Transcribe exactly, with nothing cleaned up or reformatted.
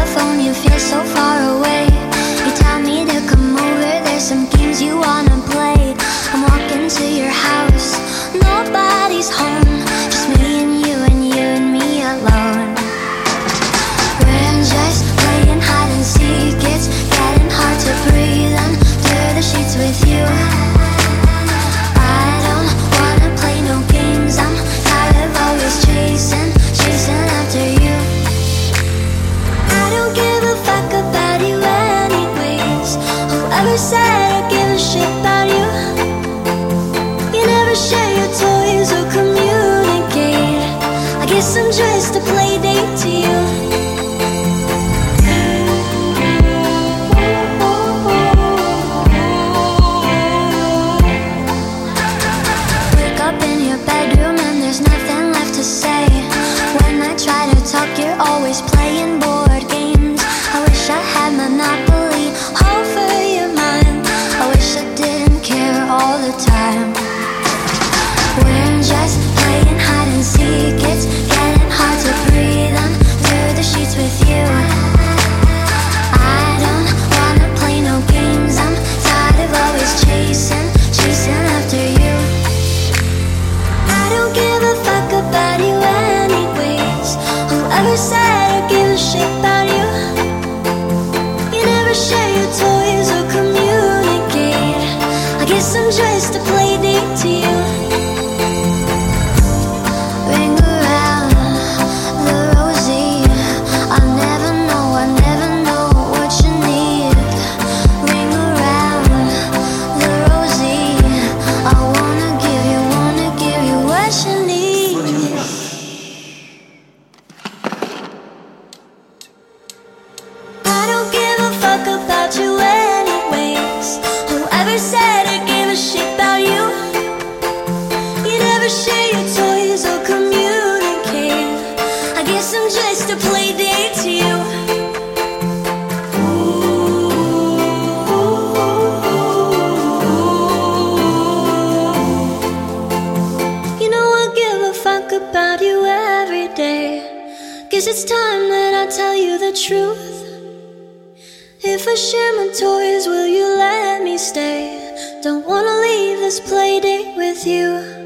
phone, you feel so far away. You tell me to come over, there's some games you wanna play. I'm walking to your house, nobody's home, just me and you and you and me alone. We're just playing hide and seek, it's getting hard to breathe under the sheets with you. I don't wanna play no games, I'm tired of always chasing, chasing after you. I don't give a fuck about you anyways. Whoever said I give a shit about you? You never share your toys or communicate. I guess I'm just a play date to you. Wake up in your bedroom and there's nothing left to say. When I try to talk, you're always playing board games. I wish I had Monopoly over your mind. I wish I didn't care all the time. We're just playing hide and seek, it's getting hard to breathe under the sheets with you. I don't wanna play no games, I'm tired of always chasing, chasing after you. I don't give a fuck about you anyways. Whoever said I give a shit about you? You never share your toys or communicate. I guess I'm just a play date to you. Ring around the rosy, I never know, I never know what you need. Ring around the rosy, I wanna give you, wanna give you what you need. I don't give a fuck about you anyways. Whoever said I gave a shit about you? You never share your toys or communicate. I guess I'm just a play date to you. You know I give a fuck about you every day. Guess it's time that I tell you the truth. If I share my toys, will you let me stay? Don't wanna leave this play date with you.